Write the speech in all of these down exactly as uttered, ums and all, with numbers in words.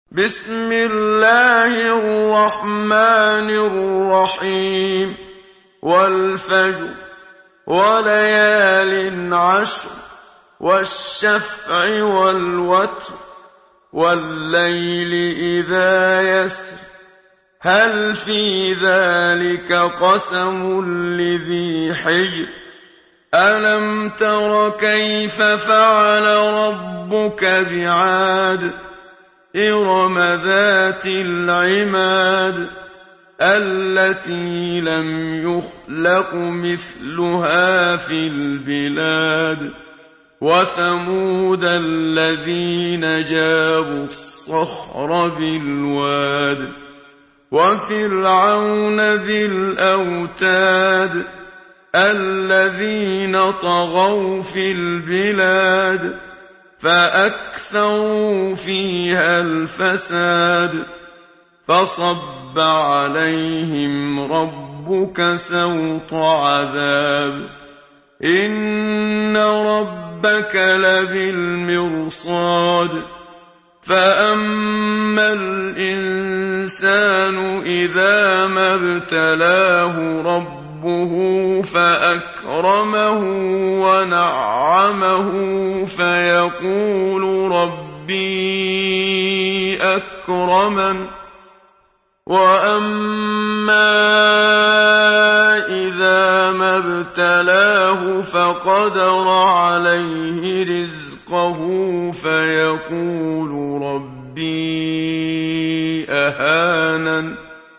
بسم الله الرحمن الرحيم والفجر وليال عشر والشفع والوتر والليل إذا يسر هل في ذلك قسم لذي حجر ألم تر كيف فعل ربك بعاد إرم ذات العماد التي لم يخلق مثلها في البلاد وثمود الذين جابوا الصخر بالواد وفرعون ذي الأوتاد الذين طغوا في البلاد فأكثروا فيها الفساد فصب عليهم ربك سوط عذاب إن ربك لبالمرصاد فأما الإنسان إذا ما ابتلاه ربه فأكرمه ونعمه فيقول ربي أكرمن وأما إذا ما ابتلاه فقدر عليه رزقه فيقول ربي أهانن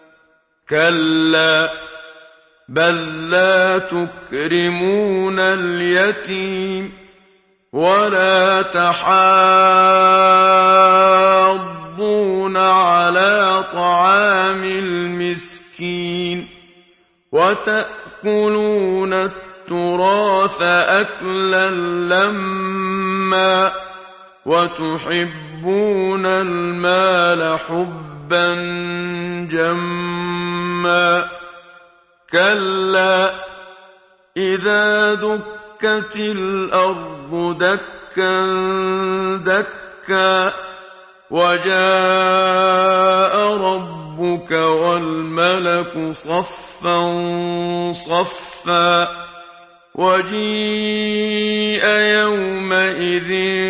كلا بل لا تكرمون اليتيم ولا تحاضون على طعام المسكين وتأكلون التراث أكلا لما وتحبون المال حبا جما كلا إذا دكت الأرض دكا دكا وجاء ربك والملك صفا صفا وجيء يومئذ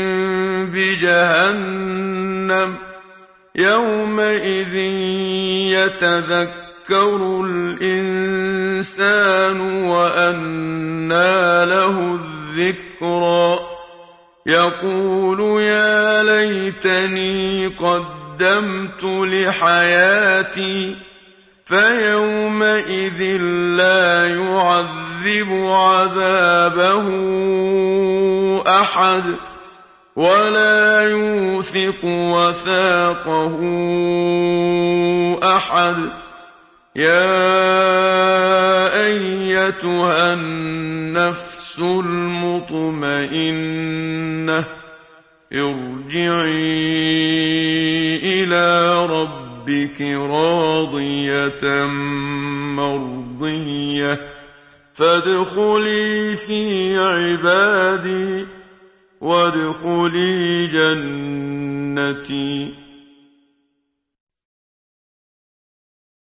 بجهنم يومئذ يتذكر يذكر الإنسان وأنى له الذكرى يقول يا ليتني قدمت لحياتي فيومئذ لا يعذب عذابه أحد ولا يوثق وثاقه أحد يا أيتها النفس المطمئنة ارجعي إلى ربك راضية مرضية فادخلي في عبادي وادخلي جنتي.